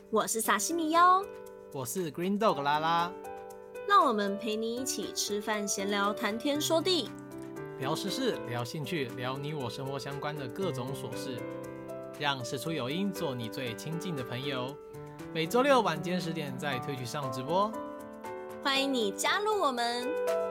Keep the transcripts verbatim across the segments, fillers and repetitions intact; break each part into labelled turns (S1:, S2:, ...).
S1: 我是萨西米哟，
S2: 我是 Green Dog 拉拉，
S1: 让我们陪你一起吃饭闲聊，谈天说地，
S2: 聊时事，聊兴趣，聊你我生活相关的各种琐事，让事出有因做你最亲近的朋友。每周六晚间十点在推曲上直播，
S1: 欢迎你加入我们。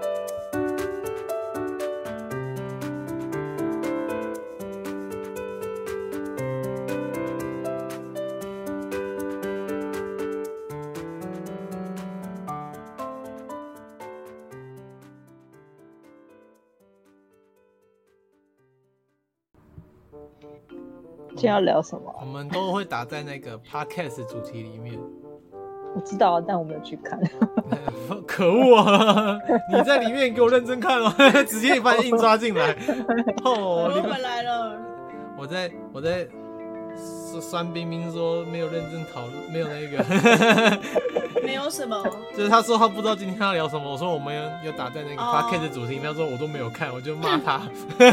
S3: 今天要聊什么？
S2: 我们都会打在那个 podcast 主题里面。
S3: 我知道，但我没有去看。
S2: 可恶啊！你在里面给我认真看哦，直接把你硬抓进来。
S1: 哦，我回来了。
S2: 我在我在酸冰冰说没有认真讨论，没有那个。
S1: 没有什么。
S2: 就是他说他不知道今天要聊什么，我说我们有打在那个 podcast 主题，他说我都没有看，我就骂他。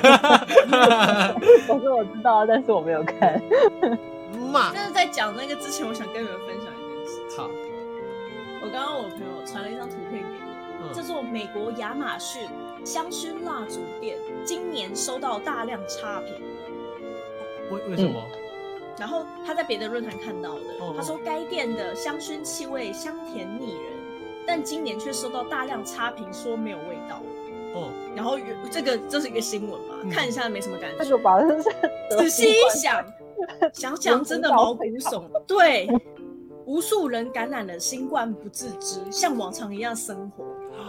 S3: 我说我知道，但是我没有看。
S2: 骂。
S1: 但是在讲那个之前，我想跟你们分享一件事情。
S2: 好。
S1: 我刚刚我朋友传了一张图片给我，嗯、叫做美国亚马逊香薰蜡烛店今年收到大量差评。
S2: 为为什么？
S1: 嗯然后他在别的论坛看到的，哦、他说该店的香薰气味香甜腻人，但今年却收到大量差评，说没有味道。哦，然后这个这是一个新闻嘛，嗯、看一下没什么感觉。
S3: 那就把
S1: 仔细一想，想想真的毛骨悚然。对，无数人感染了新冠不自知，像往常一样生活。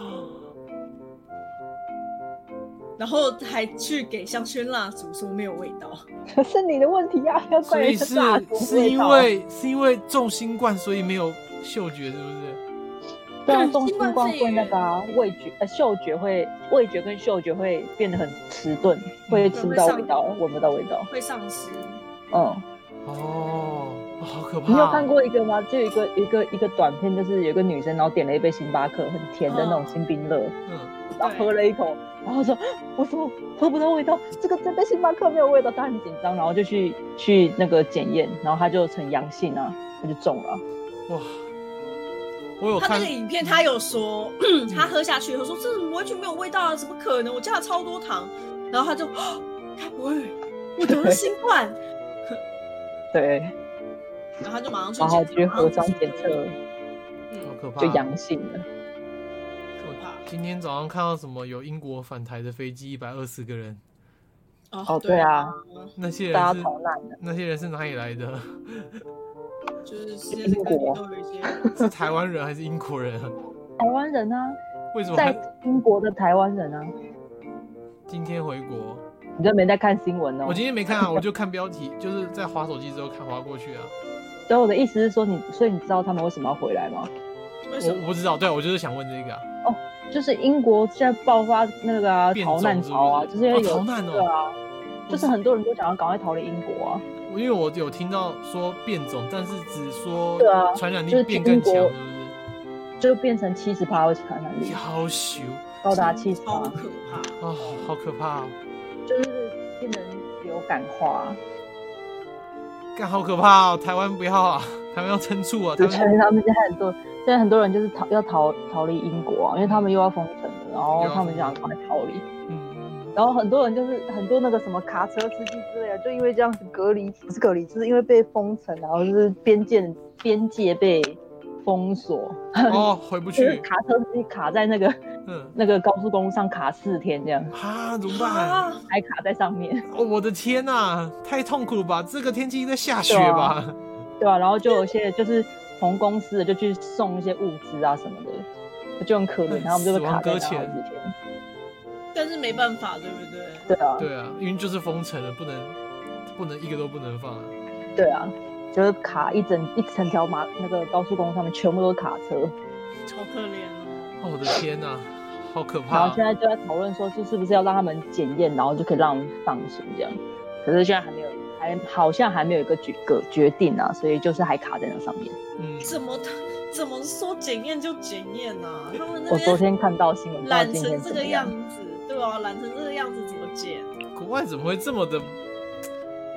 S1: 然后还去给香薰蜡烛说没有味道，
S3: 是你的问题啊！要怪人
S2: 是是因为是因为中新冠所以没有嗅觉，是不是？
S3: 对啊，中新冠会那个、啊、味觉呃嗅觉会味觉跟嗅觉会变得很迟钝，会吃不到味道，闻不到味道，
S1: 会丧失。
S2: 嗯，哦，好可怕！
S3: 你有看过一个吗？就有一个一个一个短片，就是有一个女生，然后点了一杯星巴克，很甜的那种星冰乐，嗯，然后喝了一口。然后说，我说喝不到味道，这个这杯星巴克没有味道，他很紧张，然后就去去那个检验，然后他就呈阳性啊，他就中了。哇！
S2: 我有看
S1: 他那个影片，他有说，他喝下去，他说这完全没有味道啊，怎么可能？我加了超多糖，然后他就，该不会我得了新冠？
S3: 对。
S1: 然后他就马上去，
S3: 然后去核酸检测，
S2: 嗯，好可怕，
S3: 就阳性了。
S2: 今天早上看到什么有英国返台的飞机一百二十个人
S3: 哦，对啊，
S2: 那些人是那些人是哪里来的？
S1: 就是世界各地都有一些
S2: 是台湾人还是英国人啊？
S3: 台湾人啊，
S2: 为什么
S3: 在英国的台湾人啊？
S2: 今天回国，
S3: 你都没在看新闻哦？
S2: 我今天没看啊，我就看标题，就是在滑手机之后看滑过去啊。
S3: 对，我的意思是说你，所以你知道他们为什么要回来吗？
S2: 我我不知道，对我就是想问这个啊。
S3: 哦。就是英国现在爆发那个、啊、逃难潮啊，就是因为有、
S2: 哦、逃难哦，
S3: 对啊，就是很多人都想要赶快逃离英国啊。
S2: 因为我有听到说变种，但是只说传染力变
S3: 更
S2: 强，是不是？
S3: 就变成七十趴的传染力，
S2: 好羞，
S3: 高达七十趴，
S1: 好可怕
S2: 哦，好可怕哦，
S3: 就是变成流感化，
S2: 干好可怕哦！台湾不要啊，台湾要撑住啊！台湾
S3: 他们现在很多，现在很多人就是逃要逃逃离英国啊，因为他们又要封城了，然后他们想赶快逃离。嗯，然后很多人就是很多那个什么卡车司机之类的，就因为这样子隔离，不是隔离，就是因为被封城，然后就是边界边界被封锁，
S2: 哦，回不去。
S3: 卡车司机卡在那个嗯那个高速公路上卡四天这样
S2: 啊，怎么办？
S3: 还卡在上面。
S2: 哦，我的天哪，太痛苦了吧！这个天气在下雪吧？
S3: 对啊，对啊，然后就有些就是同公司的就去送一些物资啊什么的，就很可怜，他们就被卡在那好几天。
S1: 但是没办法，对不对？
S3: 对啊，
S2: 对啊，因为就是封城了，不能不能一个都不能放啊。
S3: 对啊，就是卡一整一整条马那个高速公路上面全部都是卡车，
S1: 超可怜哦！
S2: 哦，我的天哪，好可怕！
S3: 然后现在就在讨论说，是不是要让他们检验，然后就可以让他们放行这样。可是现在还没有，还好像还没有一个决个决定啊，所以就是还卡在那上面。
S1: 嗯，怎么怎么说检验就检验啊？他们那
S3: 我昨天看到新闻，
S1: 懒成这个样子，对啊，懒成这个样子怎么检？
S2: 国外怎么会这么的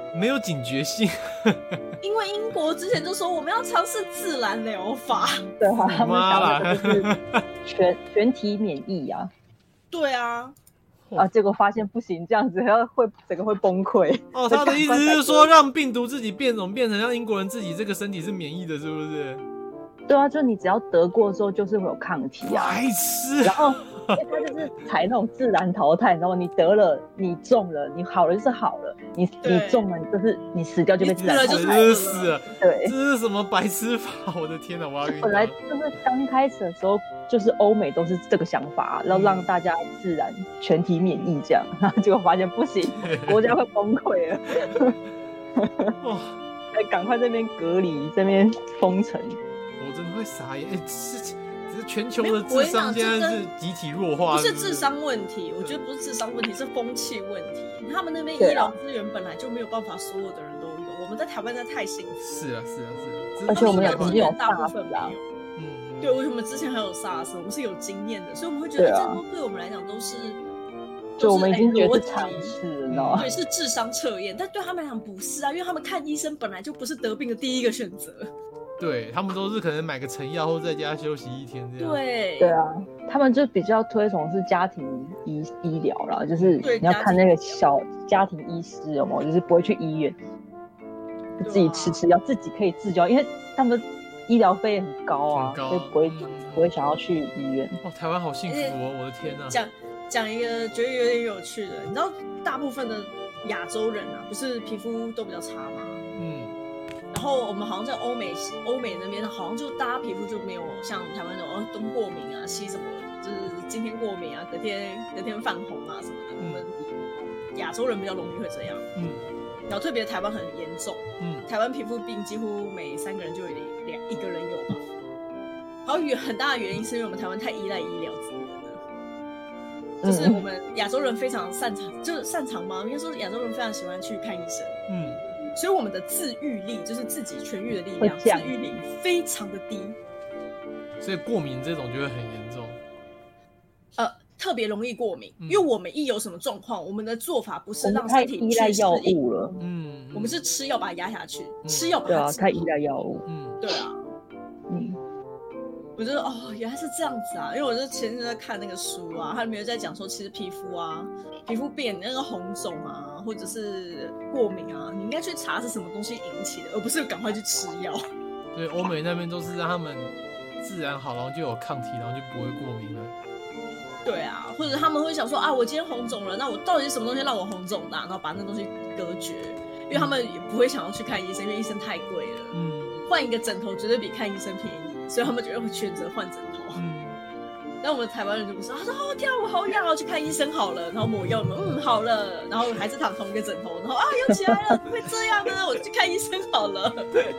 S2: 没有警觉性。
S1: 因为英国之前就说我们要尝试自然疗法，
S3: 对啊，他们讲的就是全全体免疫啊。
S1: 对啊。
S3: 啊！结果发现不行，这样子要会整个会崩溃。
S2: 哦，他的意思是说让病毒自己变种，变成让英国人自己这个身体是免疫的，是不是？
S3: 对啊，就你只要得过之后，就是会有抗体啊。
S2: 白痴。
S3: 然后他就是采那种自然淘汰，然后你得了，你中了，你好了就是好了，你你中了，你就是你死掉就被自然淘汰
S2: 了，死了。
S3: 对，
S2: 这是什么白痴法？我的天哪，我要晕倒。
S3: 本来就是刚开始的时候，就是欧美都是这个想法，然后让大家自然全体免疫这样，然后结果发现不行，国家会崩溃了。哇！哎，赶快这边隔离，这边封城。
S2: 我真的会傻眼，哎、欸，是，只是全球的智商现在是集体弱化，
S1: 不是智商问题，我觉得不是智商问题，是风气问题。他们那边医疗资源本来就没有办法，所有的人都有。我们在台湾真的太幸福。
S2: 是啊，是啊，是啊。
S3: 而且我们有曾经有
S1: 大部分没有。嗯，对，为什么之前还有 SARS， 我们是有经验的，所以我们会觉得这都对我们来讲都是。
S3: 就我们已经觉得是常识了，你知道吗？
S1: 对，是智商测验，但对他们来讲不是啊，因为他们看医生本来就不是得病的第一个选择。
S2: 对，他们都是可能买个成药或在家休息一天这样。
S1: 对
S3: 对啊，他们就比较推崇是家庭医医疗啦，就是你要看那个小家庭医师有没有，就是不会去医院，就自己吃吃药，自己可以自救，因为他们医疗费很高啊，
S2: 很高
S3: 所以不会、嗯、不会想要去医院。
S2: 哦，台湾好幸福哦，我的天哪！
S1: 讲讲一个觉得有点有趣的，你知道大部分的亚洲人啊，不是皮肤都比较差吗？嗯。然后我们好像在欧美欧美那边，好像就大家皮肤就没有像台湾那种哦东过敏啊西什么，就是今天过敏啊，隔天隔天泛红啊什么的。嗯、我们亚洲人比较容易会这样。嗯。然后特别台湾很严重。嗯。台湾皮肤病几乎每三个人就有两一个人有吧。然后有很大的原因是因为我们台湾太依赖医疗资源了。就是我们亚洲人非常擅长，就是擅长吗？应该说亚洲人非常喜欢去看医生。嗯。所以我们的自愈力，就是自己痊愈的力量，自愈力非常的低，
S2: 所以过敏这种就会很严重，
S1: 呃，特别容易过敏。嗯、因为我们一有什么状况，我们的做法不是让身体
S3: 依赖药物了，
S1: 嗯，我们是吃药把它压下去，嗯、吃药把它
S3: 对啊，太依赖药物，
S1: 嗯，对啊，嗯。我就哦，原来是这样子啊！因为我就前阵在看那个书啊，它里面在讲说，其实皮肤啊，皮肤变那个红肿啊，或者是过敏啊，你应该去查是什么东西引起的，而不是赶快去吃药。
S2: 对，欧美那边都是让他们自然好，然后就有抗体，然后就不会过敏了。
S1: 对啊，或者他们会想说啊，我今天红肿了，那我到底是什么东西让我红肿的、啊？然后把那东西隔绝，因为他们也不会想要去看医生，因为医生太贵了。嗯，换一个枕头绝对比看医生便宜。所以他们就会选择换枕头，嗯，但我们台湾人就不是，他说哦天啊我好痒，我去看医生好了，然后抹药，嗯好了，然后还是躺同一个枕头，然后啊痒起来了，怎么会这样呢？我去看医生好了，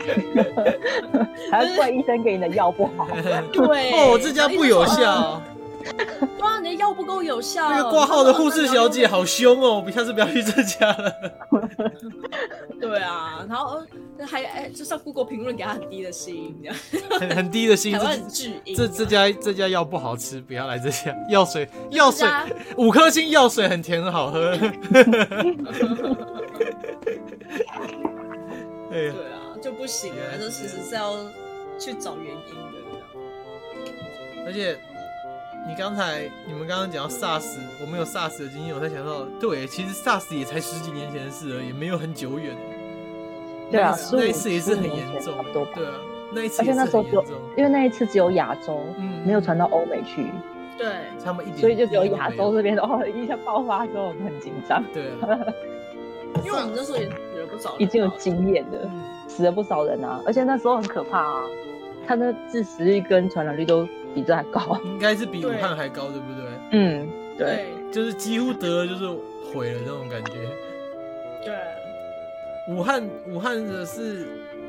S3: 还要怪医生给你的药不好，
S1: 对，
S2: 哦这家不有效。
S1: 对啊，你的药不够有效。
S2: 那个挂号的护士小姐好凶哦，我下次不要去这家了。
S1: 对啊，然后还哎，就上 Google 评论给他很低的星，
S2: 很很低的星。
S1: 台湾很巨婴。
S2: 这这家这家药不好吃，不要来这家。药水药水五颗星，药水很甜很好喝。
S1: 对啊，就不行啊，这其实是要去找原因的。
S2: 而且。你刚才你们刚刚讲到 SARS， 我们有 SARS 的经验，我才想到，对，其实 SARS 也才十几年前的事而已，也没有很久远。
S3: 对啊，
S2: 那一次也是很严重，对啊，那一次也是很严重。
S3: 因为那一次只有亚洲，嗯，没有传到欧美去，
S1: 对，
S2: 他们一点，
S3: 所以就只有亚洲这边哦，一下爆发之后我们很紧张，
S2: 对啊，
S1: 因为我们那时候也死了不少人，
S3: 已经有经验的，嗯、死了不少人啊，而且那时候很可怕啊，他那致死率跟传染率都。比这还高，
S2: 应该是比武汉还高，对不对？
S3: 嗯，对，
S2: 就是几乎得了就是毁了那种感觉。
S1: 对，
S2: 武汉武汉的是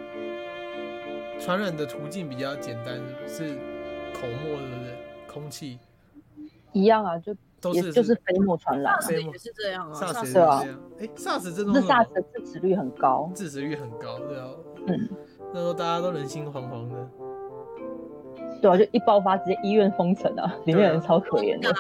S2: 传染的途径比较简单，是口沫，对不对？空气
S3: 一样啊，就都是就是飞沫传染。
S1: SARS 也是这样啊
S2: ，SARS 也是这样。哎 ，SARS 这种
S3: 那 SARS 的致死率很高，
S2: 致死率很高，对啊。嗯，那时候大家都人心惶惶的。
S3: 对啊，就一爆发直接医院封城啊，里面人超可怜的。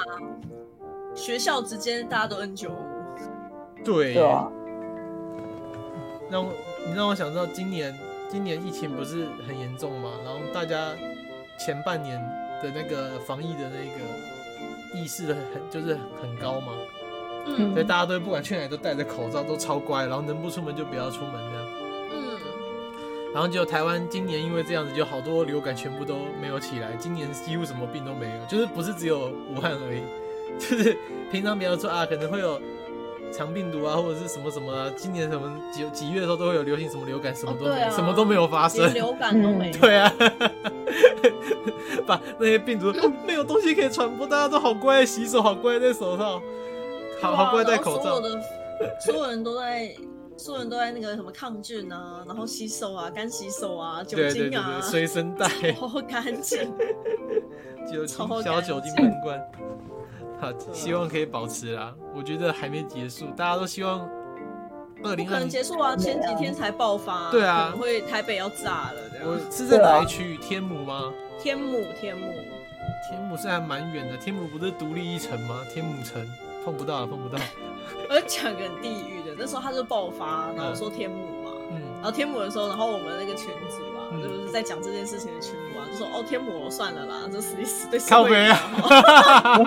S1: 学校之间大家都 N 九五。
S2: 对。
S3: 对啊。
S2: 让我你让我想到今年今年疫情不是很严重嘛，然后大家前半年的那个防疫的那个意识的很就是很高嘛，嗯，所以大家都不管去哪里都戴着口罩，都超乖，然后能不出门就不要出门这样，嗯，然后就台湾今年因为这样子，就好多流感全部都没有起来，今年几乎什么病都没有，就是不是只有武汉而已，就是平常比方说啊可能会有肠病毒啊，或者是什么什么啊，今年什么几几月的时候都会有流行什么流感，什么都没有、哦啊、什么都没有发生，
S1: 连流感都没有。
S2: 对啊，把那些病毒没有东西可以传播，大家都好乖，洗手好乖戴手套，好好乖戴口罩。
S1: 所有的所有人都在，所有人都在那个什么抗菌啊，然后洗手啊，干洗手啊，酒精啊，
S2: 随身带，
S1: 超干净，
S2: 酒精小酒精喷罐。好，希望可以保持啦。我觉得还没结束，大家都希望二零二零不
S1: 可能结束啊，前几天才爆发，
S2: 对啊，
S1: 可能会台北要炸了这样。
S2: 我是在哪一区？天母吗？
S1: 天母，天母，
S2: 天母是还蛮远的。天母不是独立一城吗？天母城碰不到了，碰不到。
S1: 我讲个很地狱的，那时候他就爆发，然后说天母嘛，嗯，然后天母的时候，然后我们那个群组啊，嗯、就是在讲这件事情的群组啊，就说哦天母算了啦，这死一死对社会比较好。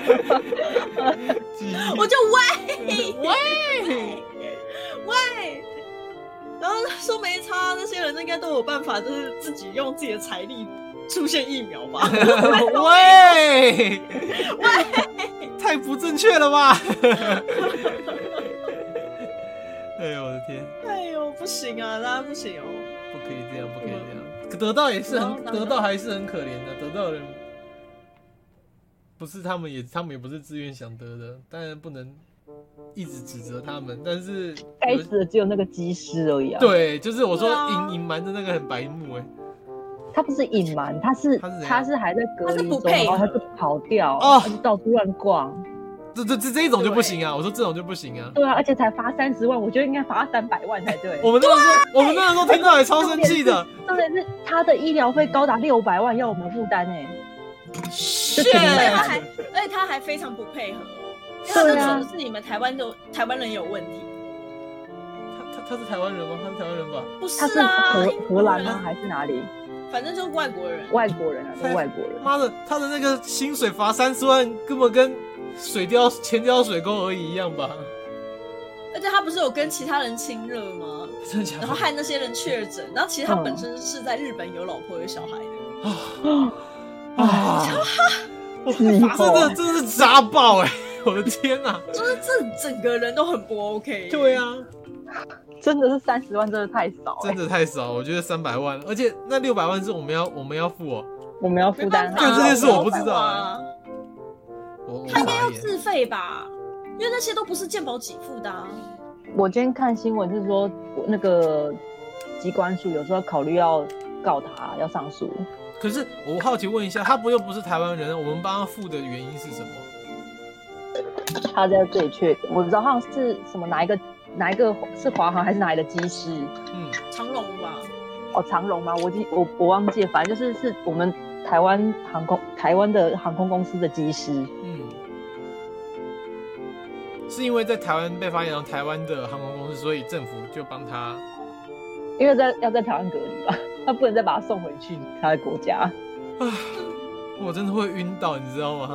S1: 我就喂喂喂，然后说没差，那些人应该都有办法，就是自己用自己的财力出现疫苗吧。
S2: 喂喂，太不正确了吧！哎呦我的天！
S1: 哎呦不行啊，大家不行哦，
S2: 不可以这样，不可以这样。得到也是很，得到还是很可怜的，得到的人不是他们也，他们也不是自愿想得的，当然不能一直指责他们，但是
S3: 该死的只有那个机师而已啊。
S2: 对，就是我说隐隐瞒的那个很白目哎。
S3: 他不是隐瞒，他是他是还在隔离中，然后他就跑掉，
S2: 哦、
S3: 他就到处乱逛。
S2: 这这这这一种就不行啊！我说这种就不行啊。
S3: 对啊，而且才罚三十万，我觉得应该罚三百万才对。
S2: 我们那个时候，我们那个时候听到也超生气的。
S3: 重点是他的医疗费高达六百万，要我们负担哎。
S1: 是，而且他还，而且他还非常不配合哦。他就说的是你们台湾的台湾人有问题。
S2: 他他他是台湾人吗？他是台湾人吧？
S1: 不是
S3: 啊，他是荷荷兰吗？还是哪里？
S1: 反正就是外国人。
S3: 外国人啊，是外国人。
S2: 妈的，他的那个薪水罚三十万，根本跟水掉钱掉水沟而已一样吧？
S1: 而且他不是有跟其他人亲热吗？
S2: 真的假的？
S1: 然后害那些人确诊，然后其实他本身是在日本有老婆有小孩的。啊
S2: 啊！真的真的是渣爆哎、欸！我的天哪、啊！
S1: 就是这整个人都很不 OK。
S2: 对啊，
S3: 真的是三十万，真的太少、欸，
S2: 真的太少。我觉得三百万，而且那六百万是我们要我们要付哦、喔，
S3: 我们要负担。
S2: 但这件事我不知道啊。
S1: 他应该要自费吧？因为那些都不是健保给付的、啊。
S3: 我今天看新闻是说，那个机关署有时候考虑要告他，要上诉。
S2: 可是我好奇问一下，他不又不是台湾人，我们帮他付的原因是什么？
S3: 他在这里确诊，我不知道好像是什么哪一个哪一个是华航还是哪里的机师？
S1: 嗯，长荣吧？
S3: 哦，长荣吗？我记我我忘记了，反正就是是我们台湾航空台湾的航空公司的机师。
S2: 嗯，是因为在台湾被发现台湾的航空公司，所以政府就帮他，
S3: 因为在要在台湾隔离吧。他不能再把他送回去他的国家。
S2: 我真的会晕倒，你知道吗？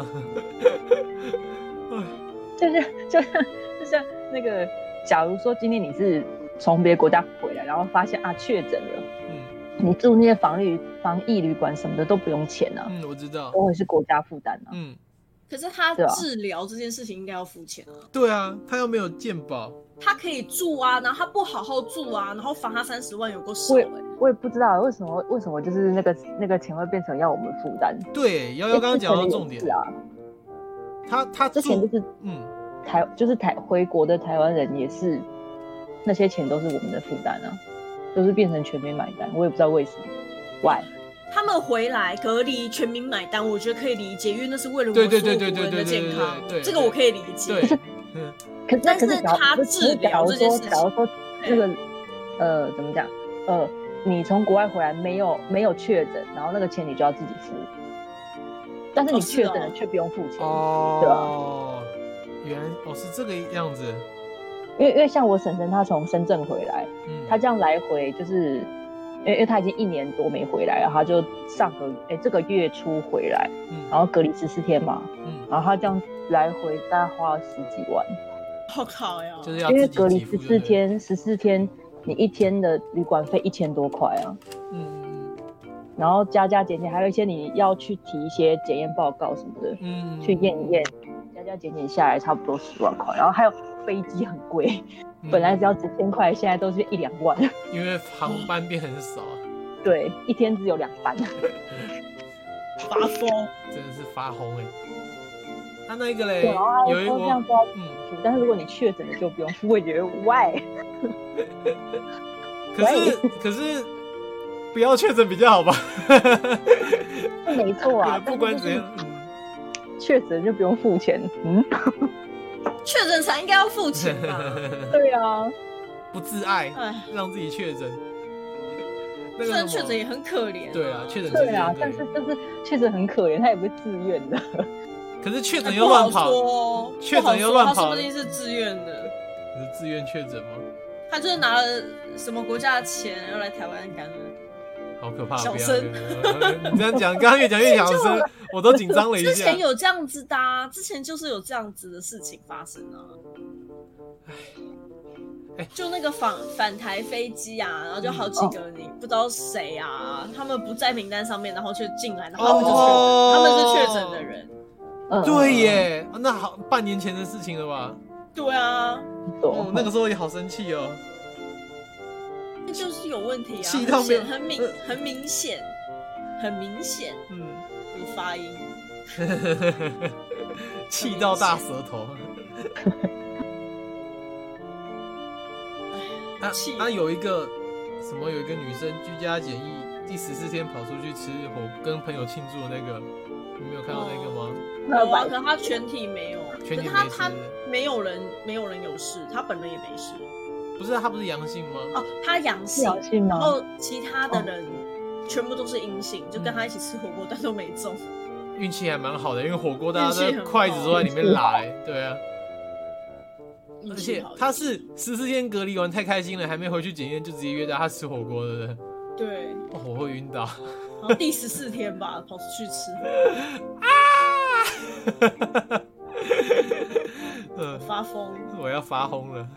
S3: 就像就像就像那个，假如说今天你是从别的国家回来，然后发现啊确诊了，嗯，你住那些防疫防疫旅馆什么的都不用钱啊。
S2: 嗯，我知道，
S3: 都会是国家负担啊。
S2: 嗯，
S1: 可是他治疗这件事情应该要付钱啊。
S2: 对啊，他又没有健保。
S1: 他可以住啊，然后他不好好住啊，然后罚他三十万有够少哎！
S3: 我也不知道为什么为什么就是那个那个钱会变成要我们负担。
S2: 对，瑶瑶刚刚讲到重点
S3: 啊，
S2: 他他
S3: 之前就是嗯台就是台回国的台湾人也是那些钱都是我们的负担啊，都是变成全民买单，我也不知道为什么 ，why？
S1: 他们回来隔离全民买单，我觉得可以理解，因为那是为了我们所有国人的健康，这个我可以理解。
S2: 对，
S3: 嗯。可是，
S1: 但是他治疗这件事情，
S3: 假如说那个呃怎么讲呃，你从国外回来没有没有确诊，然后那个钱你就要自己付，但是你确诊了却不用付钱，
S2: 哦，
S3: 对吧？
S2: 原来哦是这个样子。
S3: 因为因为像我婶婶她从深圳回来，嗯，她这样来回就是，因为因为她已经一年多没回来了，她就上个哎、欸、这个月初回来，嗯，然后隔离十四天嘛，嗯，然后她这样来回大概花了十几万，
S1: 好靠呀，
S2: 就是要
S3: 因为隔离十四天，十四天你一天的旅馆费一千多块啊，嗯，然后加加减减还有一些你要去提一些检验报告什么的，嗯，去验一验，加加减减下来差不多十万块，然后还有。飞机很贵，本来只要几千块，现在都是一两万。
S2: 因为航班变很少啊。
S3: 对，一天只有两班。
S1: 发疯，
S2: 真的是发疯哎、欸！他、啊、那个嘞，
S3: 有一我嗯，但是如果你确诊了就不用付，我觉得 why？
S2: 可是可是不要确诊比较好吧？
S3: 没错啊，
S2: 不管怎样，
S3: 确诊就不用付钱，嗯。
S1: 确诊才应该要付钱吧？
S3: 对啊，
S2: 不自爱，让自己确诊。
S1: 虽然确诊也很可怜、啊。
S2: 对啊，确诊
S3: 对啊，但是就是确诊很可怜，他也不是自愿的。
S2: 可是确诊又乱跑，确诊又乱跑，
S1: 他说不定是自愿的。
S2: 你是自愿确诊吗？
S1: 他就是拿了什么国家的钱要来台湾感恩。
S2: 好可怕！
S1: 小声，
S2: 你这样讲，刚刚越讲越小声，我都紧张了一下。
S1: 之前有这样子的、啊，之前就是有这样子的事情发生啊。哎，就那个反返台飞机啊，然后就好几个你不知道谁啊，嗯、他们不在名单上面，然后却进来，然后他们就确诊，哦、他们是确诊的人。
S2: 对耶，那好，半年前的事情了吧？
S1: 对啊，
S2: 哦，那个时候也好生气哦。
S1: 就是有问题啊，
S2: 气到没
S1: 很明很明显，很明显，嗯，有发音，
S2: 气到大舌头。啊啊！有一个什么，有一个女生居家检疫第十四天跑出去吃火，跟朋友庆祝的那个，你没有看到那个吗？
S1: 有啊，可他全体没有，
S2: 全体没事，
S1: 他他没有人没有人有事，他本人也没事。
S2: 不是他不是阳性吗？
S1: 哦，他阳性，
S3: 阳性
S1: 然后其他的人全部都是阴性，哦、就跟他一起吃火锅，但都没中。
S2: 运气还蛮好的，因为火锅大家的筷子都在里面拉、欸，对啊。而且他是十四天隔离完太开心了，还没回去检验就直接约到他吃火锅，对不对？
S1: 对。
S2: 哦，我会晕倒。
S1: 然后第十四天吧，跑出去吃。
S2: 啊！
S1: 嗯，发疯。
S2: 我要发疯了。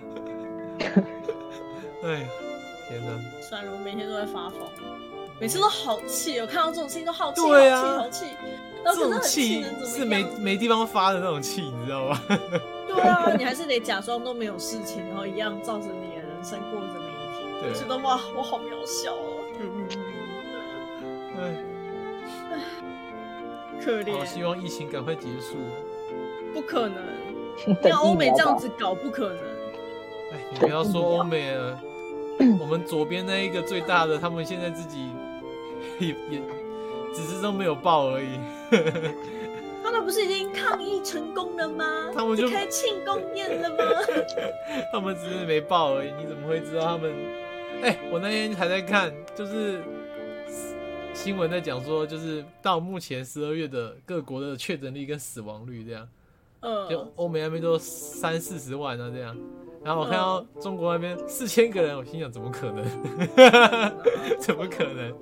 S2: 哎呀，天哪！
S1: 算了，我每天都在发疯，每次都好气，我看到这种事情都好气，
S2: 对啊、
S1: 好气，好气。
S2: 这种气是没没地方发的那种气，你知道吗？
S1: 对啊，你还是得假装都没有事情，然后一样照着你的人生过着每一天。我觉得哇，我好渺小哦。
S2: 哎，
S1: 可怜。
S2: 好希望疫情赶快结束。
S1: 不可能，像欧美这样子搞不可能。
S2: 哎，你不要说欧美了，我们左边那一个最大的，他们现在自己也也只是都没有报而已。
S1: 他们不是已经抗疫成功了吗？
S2: 他们就
S1: 开庆功宴了吗？
S2: 他们只是没报而已，你怎么会知道他们？哎、欸，我那天还在看，就是新闻在讲说，就是到目前十二月的各国的确诊率跟死亡率这样，嗯，就欧美那边都三四十万啊这样。然后我看到中国那边四千个人，我心想怎么可能？怎么可能？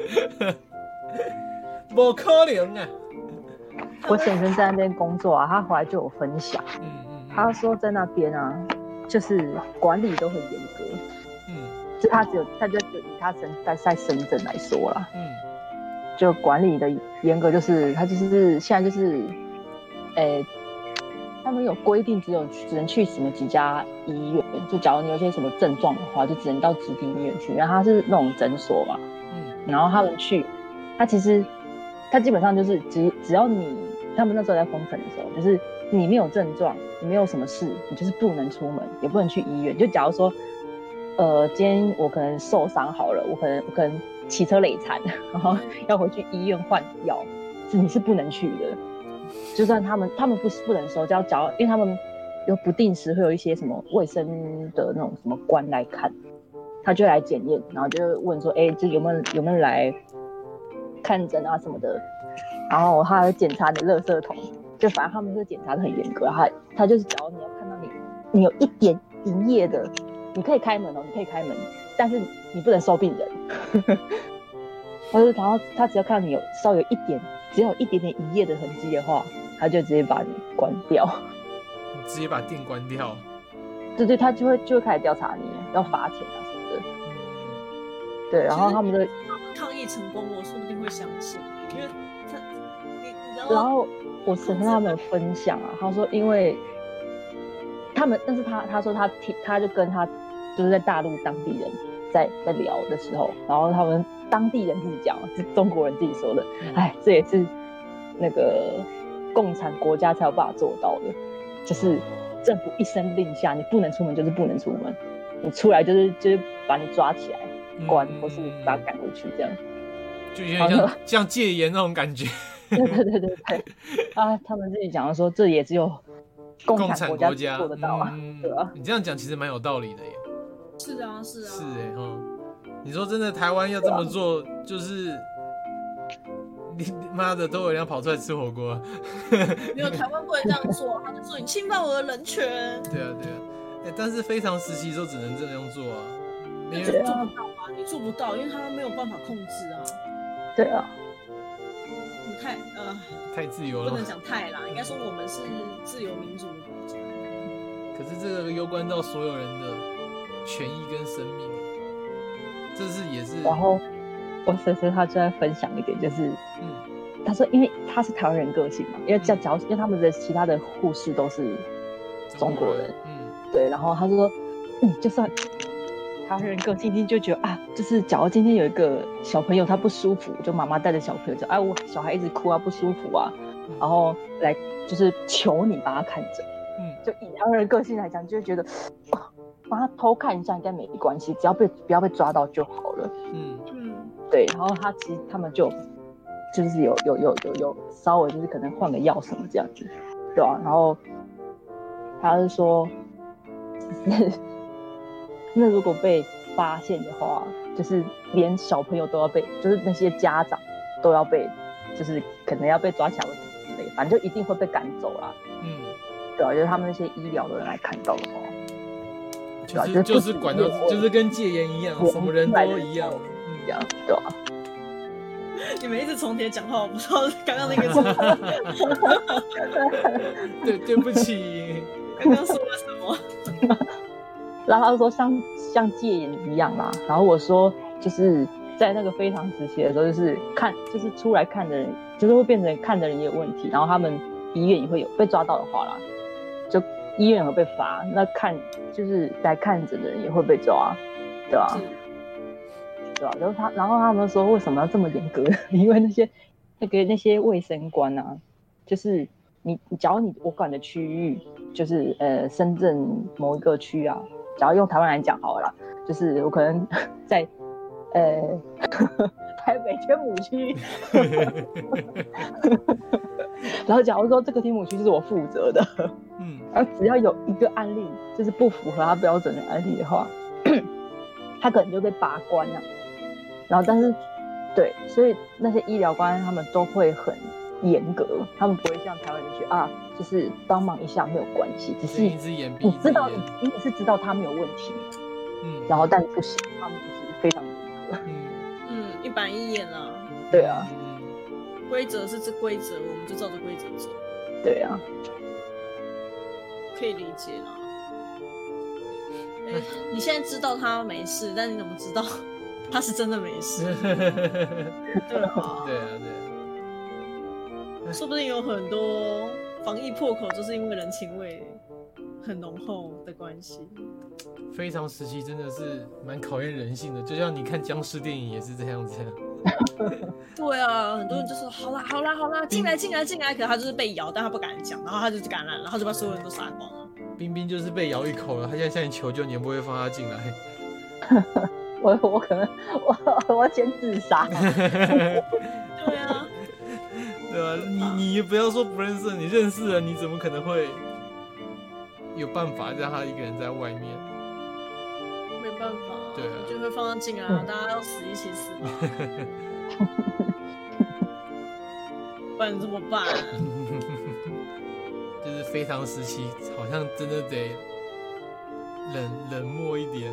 S2: 不可能啊！
S3: 我先生在那边工作啊，他回来就有分享，嗯嗯嗯他说在那边啊，就是管理都很严格，嗯，就他只有他就就以他深在在深圳来说啦，嗯，就管理的严格，就是他就是现在就是，诶、欸。他们有规定，只有只能去什么几家医院。就假如你有些什么症状的话，就只能到指定医院去。然后他是那种诊所嘛，嗯，然后他们去，他其实他基本上就是只只要你他们那时候在封城的时候，就是你没有症状，你没有什么事，你就是不能出门，也不能去医院。就假如说，呃，今天我可能受伤好了，我可能我可能骑车累残，然后要回去医院换药，是你是不能去的。就算他们他们不不能收，就要找，因为他们有不定时会有一些什么卫生的那种什么官来看，他就来检验，然后就问说，哎、欸，这有没有有没有来看诊啊什么的，然后他还检查你的垃圾桶，就反正他们就检查的很严格，他他就是只要你要看到你你有一点营业的，你可以开门哦，你可以开门，但是你不能收病人。或者然后他只要看到你有稍有一点，只要有一点点营业的痕迹的话，他就直接把你关掉。
S2: 你直接把店关掉？
S3: 对对，他就会就会开始调查你，要罚钱啊什么的。嗯，对，然后他们的
S1: 抗议成功，我说不定会相信，因为他你你知道。
S3: 然后我是跟他们分享啊，他说因为他们，但是他他说他听他就跟他就是在大陆当地人在在聊的时候，然后他们当地人自己讲，是中国人自己说的，哎、嗯，这也是那个共产国家才有办法做到的，就是政府一声令下，你不能出门就是不能出门，你出来就是就是把你抓起来关，嗯、或是把他赶回去，这样，
S2: 就有点像像戒严那种感觉。
S3: 对对对对对，啊，他们自己讲的说，这也只有共产国家做得到啊，嗯、对吧？
S2: 你这样讲其实蛮有道理的耶。
S1: 是啊，是啊，
S2: 是哎，嗯，你说真的，台湾要这么做，啊、就是你妈的都有人要跑出来吃火锅。
S1: 没有，台湾不会这样做，他就说你侵犯我的人权。
S2: 对啊，对啊，哎，但是非常时期都只能这样做啊，
S1: 你做不到啊，你做不到，因为他没有办法控制啊。
S3: 对啊。
S1: 太呃，
S2: 太自由了，
S1: 不能讲太啦，应该说我们是自由民主的国家。
S2: 可是这个攸关到所有人的权益跟生命，这是也是。
S3: 然后我婶婶她就在分享一点，就是，嗯，她说因为她是台湾人个性嘛，因为假假如因为他们的其他的护士都是中国人，嗯，对，然后她说，嗯，就算。台湾人个性一定就觉得啊，就是假如今天有一个小朋友他不舒服，就妈妈带着小朋友就哎，我小孩一直哭啊不舒服啊，嗯、然后来就是求你帮他看诊，嗯，就以台湾人个性来讲，就会觉得哦，帮他偷看一下应该没关系，只要被不要被抓到就好了，嗯嗯，对，然后他其实他们就就是有有有有有稍微就是可能换个药什么这样子，对吧、啊？然后他是说，就是那如果被发现的话，就是连小朋友都要被，就是那些家长都要被，就是可能要被抓起来或什么之类，反正就一定会被赶走啦。嗯，对啊，就是他们那些医疗的人来看到的话，
S2: 对啊，就是就是管到，就是跟戒严一样，什么人都一样，
S3: 一样，对啊。
S1: 你们一直重叠讲话，我不知道刚刚那个是
S2: 对，对不起，
S1: 刚刚说了什么？
S3: 然后他说像像戒严一样啦，然后我说就是在那个非常时期的时候，就是看就是出来看的人，就是会变成看的人也有问题，然后他们医院也会有被抓到的话啦，就医院会被罚，那看就是来看诊的人也会被抓，对吧、啊？对吧、啊？然后他然后他们说为什么要这么严格？因为那些那个那些卫生官啊，就是你假如你我管的区域就是呃深圳某一个区啊。假如用台湾来讲好了啦，就是我可能在呃台北天母区，然后假如说这个天母区就是我负责的，嗯，然后只要有一个案例就是不符合他标准的案例的话，他可能就被拔关了、啊。然后但是对，所以那些医疗官他们都会很严格，他们不会像台湾人去啊。就是帮忙一下没有关系，只是你知道你你是知道他没有问题，嗯，然后但不行，他们就是非常严格，
S1: 嗯嗯，一板一眼啊，
S3: 对啊，
S1: 规则是这规则，我们就照着规则走，
S3: 对啊，
S1: 可以理解啦。哎、欸，你现在知道他没事，但你怎么知道他是真的没事？对啊，
S2: 对啊，对
S1: 啊，说不定有很多。防疫破口就是因为人情味很浓厚的关系。
S2: 非常时期真的是蛮考验人性的，就像你看僵尸电影也是这样子。
S1: 对啊，很多人就说好啦好啦好啦，进来进来进来，可是他就是被咬，但他不敢讲，然后他就是感染了，然后就把所有人都杀光了。
S2: 冰冰就是被咬一口了，他现在向你求救，你也不会放他进来。
S3: 我我可能我我要先自杀。
S1: 对啊。
S2: 对啊，你你不要说不认识，你认识了，你怎么可能会有办法让他一个人在外面？
S1: 没办法，
S2: 对啊，
S1: 就会放他进来、啊，大家要死一起死嘛，不然怎么办？
S2: 就是非常时期，好像真的得冷冷漠一点。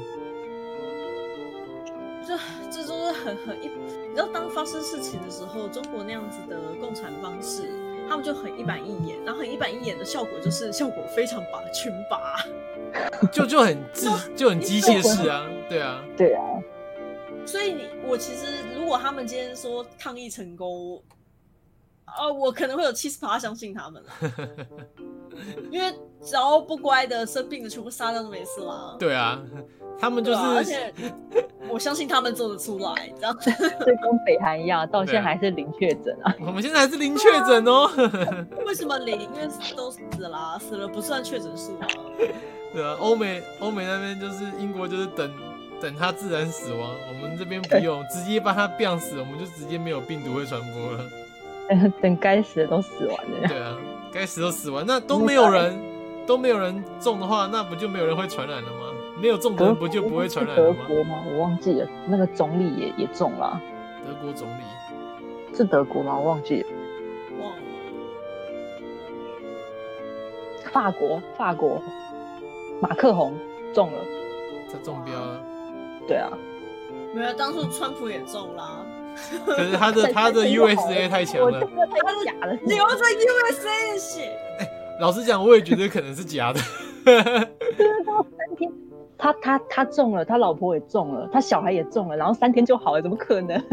S1: 这这就是很很一，你知道当发生事情的时候，中国那样子的共产方式，他们就很一板一眼，然后很一板一眼的效果就是效果非常拔群拔，
S2: 就就很自就很机械式啊，对啊，
S3: 对啊。
S1: 所以你我其实如果他们今天说抗议成功，啊、呃，我可能会有七十趴相信他们啦，因为只要不乖的、生病的全部杀掉都没事啦。
S2: 对啊。他们就是，
S1: 啊、而且我相信他们做得出来，这样子。
S3: 所以跟北韩一样，到现在还是零确诊啊。
S2: 我们现在还是零确诊哦。
S1: 为什么零？因为都死啦，死了不算确诊数啊。
S2: 对啊，欧美欧美那边就是英国就是等等他自然死亡，我们这边不用，直接把他病死，我们就直接没有病毒会传播了。
S3: 等该死的都死完了。
S2: 对啊，该死都死完，那都没有人都没有人中的话，那不就没有人会传染了吗？没有中的人不就不会传染了吗？
S3: 德国吗？我忘记了，那个总理也也中了。
S2: 德国总理
S3: 是德国吗？我忘记了。
S1: 忘了。
S3: 法国，法国，马克宏中了，
S2: 他中标了。
S3: 对啊。
S1: 没有，当初川普也中啦。
S2: 可是他的他的 U S A 太强了，
S3: 太假了，
S1: 流着 U S A 的血。
S2: 欸，老实讲，我也觉得可能是假的。
S3: 对啊，三天。他他他中了，他老婆也中了，他小孩也中了，然后三天就好了，怎么可能？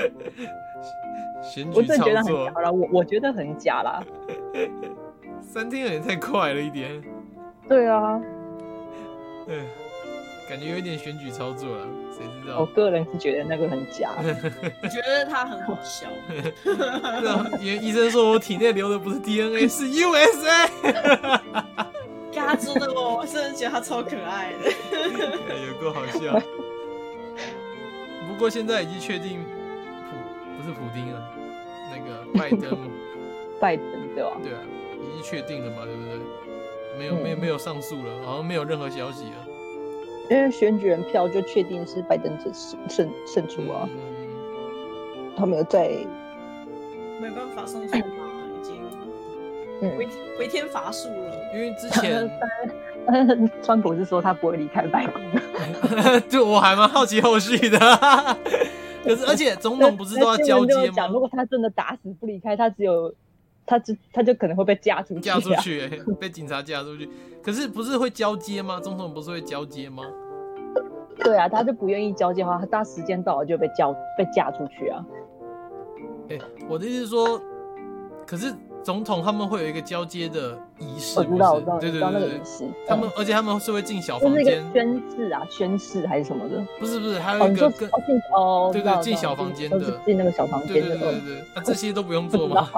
S2: 选举操作，
S3: 我真的觉得很假啦，我我觉得很假啦。
S2: 三天有点太快了一点。
S3: 对啊，
S2: 嗯，感觉有点选举操作了，谁知道？
S3: 我个人是觉得那个很假。
S1: 我觉得他很好笑。
S2: 因为医生说我体内流的不是 D N A， 是 U S A。
S1: 跟他说的我，我真的觉得他超可爱的。
S2: 有够好笑。不过现在已经确定普不是普丁了，那个拜登。
S3: 拜登对吧？
S2: 对啊，已经确定了嘛，对不对？没有、嗯、没有没有上诉了，好像没有任何消息了。
S3: 因为选举人票就确定是拜登胜胜出啊，嗯、他没有在，
S1: 没办法上诉嘛，已经回、嗯、回天乏术了。
S2: 因为之前
S3: 川普是说他不会离开白宫，
S2: 就我还蛮好奇后续的。可是而且总统不是都要交接吗？
S3: 如果他真的打死不离开，他只有他就他就可能会被架出去、啊，
S2: 架出去、欸，被警察架出去。可是不是会交接吗？总统不是会交接吗？
S3: 对啊，他就不愿意交接的话，他时间到了就被交被架出去啊。
S2: 哎、欸，我的意思是说，可是总统他们会有一个交接的仪式，
S3: 我知道，我知道，
S2: 对对对对，他们、嗯、而且他们是会进小房间，
S3: 宣誓啊，宣誓还是什么的？
S2: 不是不是，还有一个跟
S3: 哦进哦，
S2: 对对，进小房间的，
S3: 进那个小房间的，
S2: 对对对对对，那、啊、这些都不用做吗？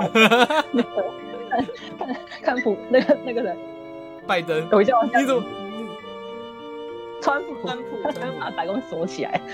S3: 看看普那个那个人，
S2: 拜登，
S3: 等一下，
S2: 你怎么？
S3: 川普，川普，他把白宫锁起来，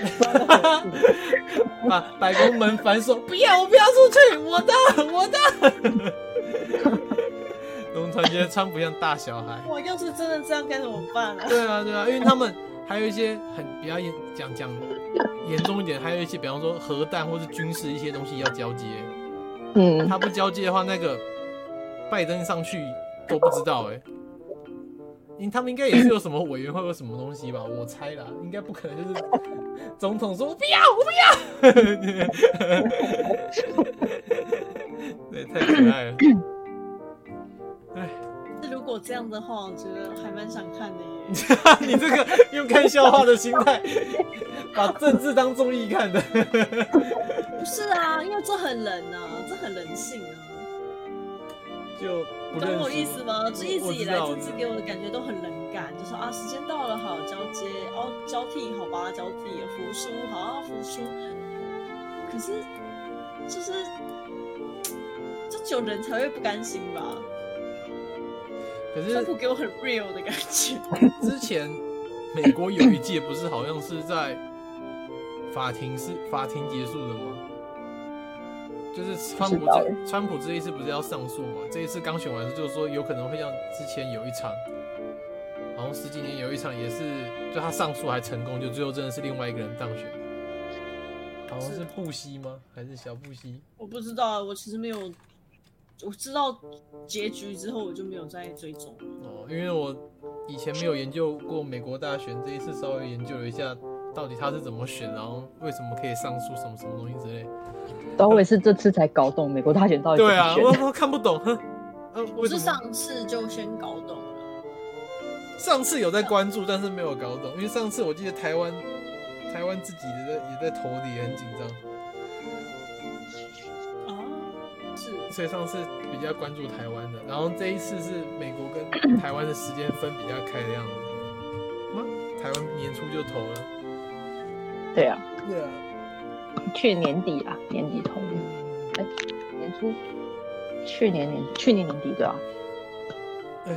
S2: 把白宫门反锁，不要，我不要出去，我的，我的。然后突然间，川普像大小孩。
S1: 哇，要是真的这样该怎么办啊？
S2: 对啊，对啊，因为他们还有一些很比较严讲讲严重一点，还有一些比方说核弹或是军事一些东西要交接。嗯，他不交接的话，那个拜登上去都不知道哎、欸。他们应该也是有什么委员会有什么东西吧？我猜啦，应该不可能就是总统说我不要，我不要。对，太可爱了。哎，
S1: 如果这样的话，我觉得还蛮想看的耶。
S2: 你这个用看笑话的心态，把政治当综艺看的。
S1: 不是啊，因为这很人啊，这很人性啊。
S2: 就不
S1: 懂我意思吗？这一直以来政治给我的感觉都很冷感，就说啊，时间到了，好交接，哦，交替，好吧，交替，服输，好，服输。可是，就是，这只有人才会不甘心吧？
S2: 可是，
S1: 川普给我很 real 的感觉。
S2: 之前美国有一届不是好像是在法庭是法庭结束的吗？就是川普这川普这一次不是要上诉嘛？这一次刚选完的时候就是说有可能会像之前有一场，好像十几年有一场也是，就他上诉还成功，就最后真的是另外一个人当选。好像是布希吗？还是小布希？
S1: 我不知道，我其实没有我知道结局之后，我就没有再追踪了。
S2: 哦，因为我以前没有研究过美国大选，这一次稍微研究了一下，到底他是怎么选，然后为什么可以上诉，什么什么东西之类。
S3: 然后我也是这次才搞懂美国大选到底怎么选。
S2: 对啊，我我看不懂。
S1: 呃、我是上次就先搞懂了。
S2: 上次有在关注，但是没有搞懂，因为上次我记得台湾台湾自己的也在投的也很紧张。
S1: 啊，是。
S2: 所以上次比较关注台湾的，然后这一次是美国跟台湾的时间分比较开的样子。吗？台湾年初就投了。
S3: 对啊。
S2: 对啊。
S3: 去年底啊，年底投的。哎、欸，年初。去年年去年年底对啊。
S2: 哎。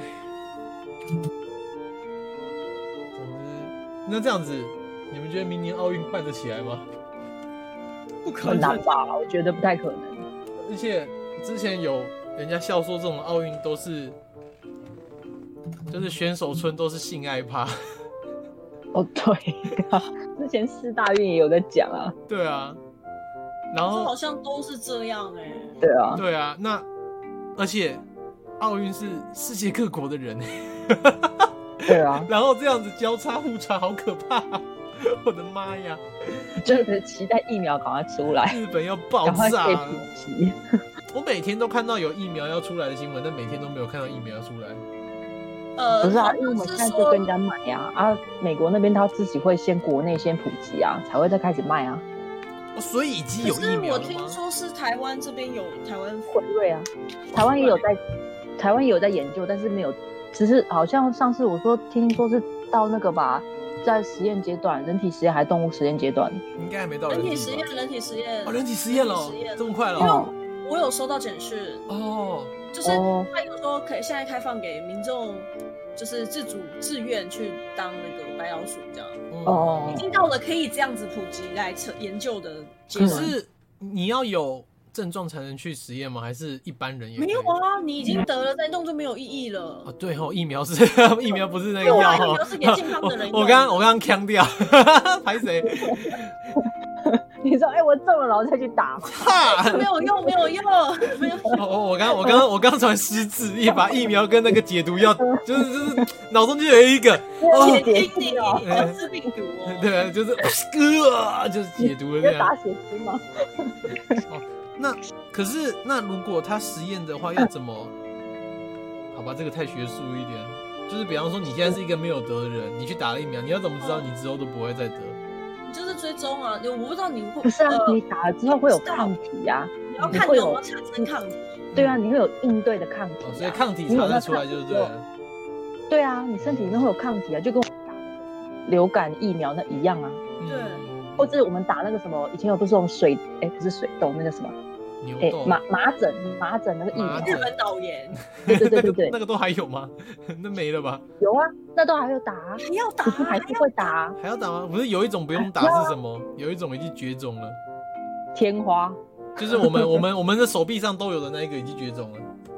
S2: 那这样子，你们觉得明年奥运办得起来吗？
S3: 不可能，很难吧？我觉得不太可能。
S2: 而且之前有人家笑说，这种奥运都是，就是选手村都是性爱趴。
S3: 哦，对啊，之前四大运也有在讲啊。
S2: 对啊，然后
S1: 好像都是这样哎、欸。
S3: 对啊，
S2: 对啊，那而且奥运是世界各国的人哎、欸。
S3: 对啊，
S2: 然后这样子交叉互传，好可怕、啊！我的妈呀！
S3: 就是期待疫苗赶快出来，
S2: 日本要爆炸了。
S3: 普
S2: 我每天都看到有疫苗要出来的新闻，但每天都没有看到疫苗要出来。
S1: 呃，
S3: 不是啊，因为我们现在就跟人家买呀、啊，啊，美国那边他自己会先国内先普及啊，才会再开始卖啊。
S2: 哦，所以已经有疫苗了吗？
S1: 可是我听说是台湾这边有台湾
S3: 辉瑞啊，台湾也有在，台湾也有在研究，但是没有。只是好像上次我说听说是到那个吧，在实验阶段，人体实验还是动物实验阶段？
S2: 应该还没到
S1: 人体实验，人体实验，
S2: 哦，人体实验了，这么快了？
S1: 因为我有收到简讯
S2: 哦，
S1: 就是他有说可以现在开放给民众，就是自主自愿去当那个白老鼠这样。
S3: 哦，
S1: 已经到了可以这样子普及来研究的阶段。
S2: 可是你要有症状才能去实验吗？还是一般人也可以？
S1: 没有啊，你已经得了再弄就没有意义了。
S2: 哦，对哦，疫苗是疫苗不是那个药、
S1: 哦，疫苗是给健康的人用的。
S2: 我刚我刚刚呛掉，拍谁？
S3: 你说，哎、欸，我中了，然后再去打嘛？
S1: 没有用，没有用，没有用。
S2: 哦，我刚我刚我刚传失智，一把疫苗跟那个解毒药，就是就是脑中就有一个
S1: 解解毒哦，治病毒哦。
S2: 对，就是呃，就是解毒了这样。
S3: 打血清吗？
S2: 哦，那可是那如果他实验的话，要怎么？好吧，这个太学术一点。就是比方说，你现在是一个没有得的人，你去打了疫苗，你要怎么知道你之后都不会再得？
S1: 就是追踪啊，我不知道你会
S3: 不是啊，呃、你打了之后会有抗体啊，
S1: 你要看你有没有产生抗体。
S3: 对啊，你会有应对的抗体、啊
S2: 哦，所以抗体查得出来就是对了。
S3: 对啊，你身体里面会有抗体啊，就跟我们打流感疫苗那一样啊。
S1: 对。
S3: 或者我们打那个什么，以前有不是用水，哎、欸，不是水痘，那个什么。
S2: 哎、欸，
S3: 麻麻疹，麻疹那个疫苗，
S1: 日本脑炎，
S3: 对对对对对，
S2: 那个都还有吗？那没了吧？
S3: 有啊，那都还有打、啊，
S1: 还要打、啊，
S3: 还是会打、啊，
S2: 还要打吗？不是有一种不用打是什么？有一种已经绝种了，
S3: 天花，
S2: 就是我们我们我们的手臂上都有的那一个已经绝种了，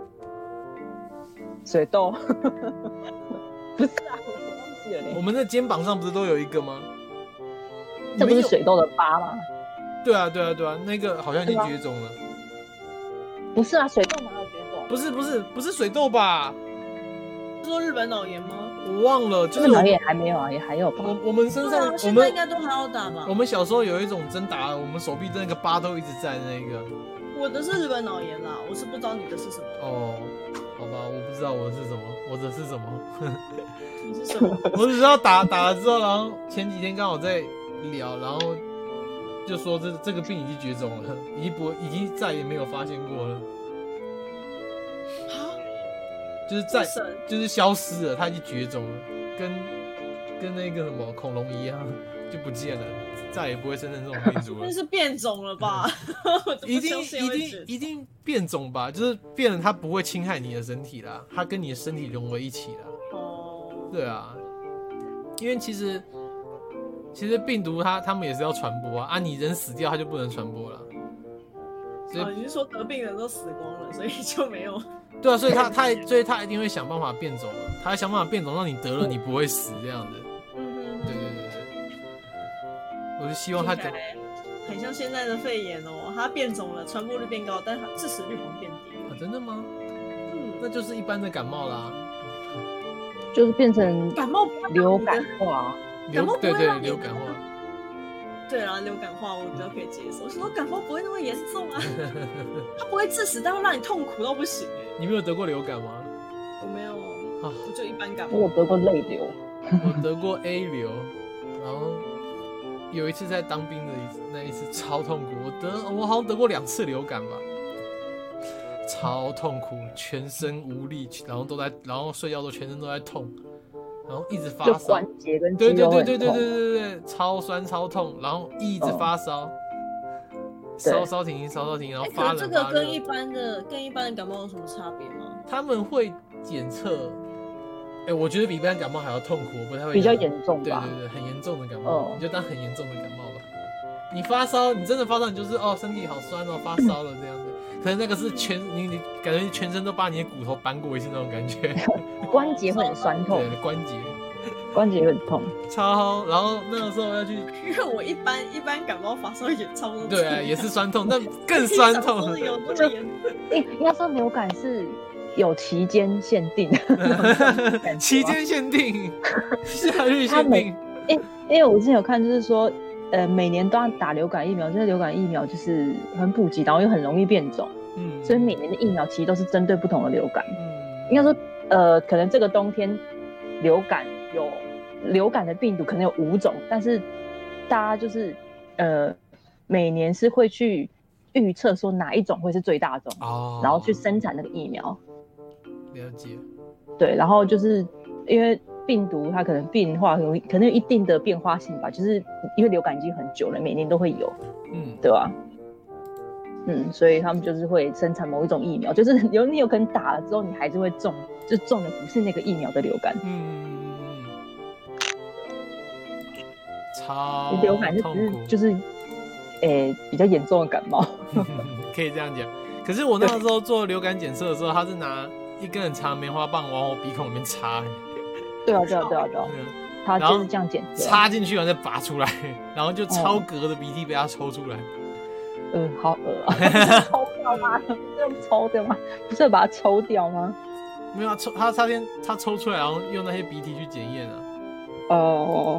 S3: 水痘，不是啊，我忘记了嘞。
S2: 我们的肩膀上不是都有一个吗？
S3: 这不是水痘的疤吗？
S2: 对啊对啊对啊，那个好像已经绝种了。
S3: 不是啊，水痘哪有绝种？
S2: 不是不是不是水痘吧？
S1: 是说日本脑炎吗？
S2: 我忘了，就是
S3: 日本脑炎还没有啊，也还有吧。
S2: 我我们身上，
S1: 啊、
S2: 我
S1: 现在应该都还要打吧？
S2: 我们小时候有一种针打，我们手臂那个疤都一直在的那个。
S1: 我的是日本脑炎啦，我是不知道你的是什么。
S2: 哦，好吧，我不知道我的是什么，我的是什么？
S1: 你是什么？
S2: 我只知道打打了之后，然后前几天刚好在聊，然后。就说这这个病已经绝种了，已经不已经再也没有发现过了，就是在就是消失了，它已经绝种了，跟跟那个什么恐龙一样就不见了，再也不会生成这种病毒了。
S1: 那是变种了吧？
S2: 一定一定一定变种吧，就是变了，它不会侵害你的身体啦，它跟你的身体融为一起啦。
S1: 哦，
S2: 对啊，因为其实。其实病毒它他们也是要传播啊，啊你人死掉它就不能传播了。
S1: 所以、哦、你是说得病人都死光了，所以就没有？
S2: 对啊，所以他他所以他一定会想办法变种了，他会想办法变种，让你得了你不会死这样子。
S1: 嗯哼，
S2: 对对对对，我就希望他讲，
S1: 很像现在的肺炎哦，它变种了，传播率变高，但它致死率好像变低了。
S2: 啊，真的吗？嗯，那就是一般的感冒啦，
S3: 就是变成
S1: 感冒
S3: 流感化，
S1: 感冒不
S2: 对对
S1: 会让你
S2: 流感化。
S1: 对啊，流感化我比较可以接受。我说感冒不会那么严重啊，它不会致死，但会让你痛苦到不行哎。
S2: 你没有得过流感吗？
S1: 我没有，
S2: 啊、
S1: 我就一般感冒。
S3: 我得过泪流，
S2: 我得过 A 流，然后有一次在当兵的那一次超痛苦，我得我好像得过两次流感吧，超痛苦，全身无力，然后都在，然后睡觉都全身都在痛。然后一直发烧，
S3: 就关节跟肌
S2: 对对
S3: 肉
S2: 对对对对
S3: 很痛
S2: 对对，超酸超痛，然后一直发烧，烧烧停烧烧停，然后发冷发热。
S1: 可是这个跟一般的跟一般的感冒有什么差别吗？
S2: 他们会检测，哎，我觉得比一般感冒还要痛苦，我不太会。
S3: 比较严重吧？
S2: 对对对，很严重的感冒，
S3: 哦、
S2: 你就当很严重的感冒吧。你发烧，你真的发烧，你就是哦身体好酸哦，发烧了这样子。可是那个是全你你感觉全身都把你的骨头搬过一次那种感觉，
S3: 关节会很酸痛，
S2: 对关节。
S3: 关节很痛，
S2: 超，然后那个时候要去，
S1: 因为我一般一般感冒发烧也差不多，
S2: 对啊，也是酸痛，但更酸痛。
S1: 有那么严？
S3: 应应该说流感是有期间限定的，
S2: 期间限定，夏日限定。
S3: 因因为我之前有看，就是说，呃，每年都要打流感疫苗，就是流感疫苗就是很普及，然后又很容易变种，嗯，所以每年的疫苗其实都是针对不同的流感。嗯，应该说，呃，可能这个冬天流感有。流感的病毒可能有五种，但是大家就是呃每年是会去预测说哪一种会是最大种，哦，然后去生产那个疫苗。
S2: 了解。
S3: 对，然后就是因为病毒它可能变化可能有一定的变化性吧，就是因为流感已经很久了，每年都会有，嗯，对吧？嗯，所以他们就是会生产某一种疫苗，就是有你有可能打了之后，你还是会中，就中的不是那个疫苗的流感。嗯。
S2: 超
S3: 流感就是就是，诶、欸，比较严重的感冒，
S2: 可以这样讲。可是我那个时候做流感检测的时候，他是拿一根很长棉花棒往我鼻孔里面插。
S3: 对啊，对啊，对啊，对啊。他就是这样检测，
S2: 插进去然后再拔出来，然后就超隔的鼻涕被他抽出来。
S3: 嗯，好恶啊！抽掉吗？是用抽的吗？不是把它抽掉吗？
S2: 没有啊，抽他他先他抽出来，然后用那些鼻涕去检验啊。
S3: 哦。